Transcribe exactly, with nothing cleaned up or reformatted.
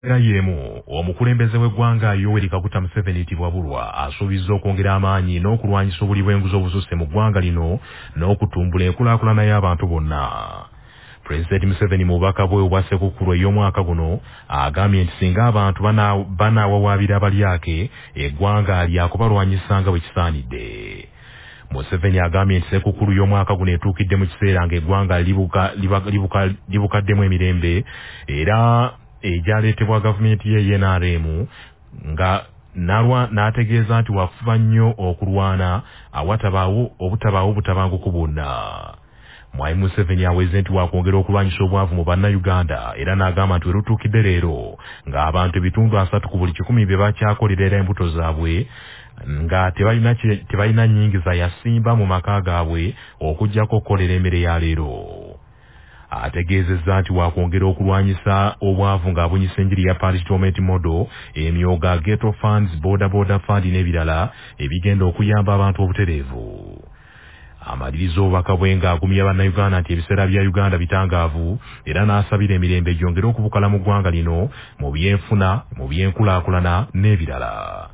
Era yemu omukulembeze w'eggwanga Yoweri Kaguta Museveni Tibwabulwa asuubizza okwongera amaanyi n'okulwanyisa obuli bw'enguzi obususse mu ggwanga lino n'okutumbula enkulaakulana y'abantu bonna. Pulezidenti Museveni mu bubaka bwe obwa Ssekukkulu ey'omwaka guno agambye nti singa abantu banaawawaabira abalyake eggwanga lyakubalwanyisa nga bwe kisaanidde. Museveni agambye nti Ssekukkulu y'omwaka guno etuukidde mu kiseera ng'eggwanga libukaddemu emirembe era ejaletebwa gavumenti ye N R M nga nalwa n'ategeeza nti wafuba nnyo okulwana awatabaawo obutabaawo butabanguko bwonna. Mwai Museveni aweze nti wakwongera okulwanyisa obwavu mu bannayuganda era n'agamba nti werutuukidde leero ng'abantu ebitundu asatu ku buli kikumi bye bakyakolera era embuto zaabwe nga tebalina tebalina nnyingiza yasimba mu maka gaabwe okuggyako okukolera emmere ya leero. Ategeezezza nti wakwongera okulwanyisa obwavu ng'abunyisa enjiri ya Parliament Model, emyoga, Ghetto Funds, Border Border Fund n'ebirala ebigenda okuyamba abantu obutereevu. Amaliriza obubaka bwe ng'agumya bannayuganda nti ebiseera bya Uganda bitangaavu era n'asabira emirembe gyongere okubukala mu ggwanga lino mu byenfuna, mu byenkulaakulana n'ebirala.